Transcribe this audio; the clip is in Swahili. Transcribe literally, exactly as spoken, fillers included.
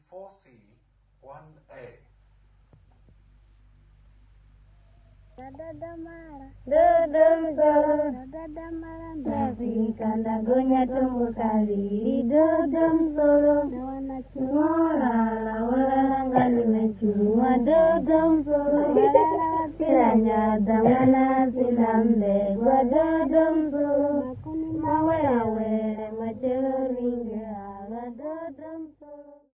four C, one A. Dodom Solo, tapi kanda gonya tumbuh kali. Dodom Solo, ngora wala ngani mencuma. Dodom Solo, kiranya dangana silambe. Gua Dodom Solo.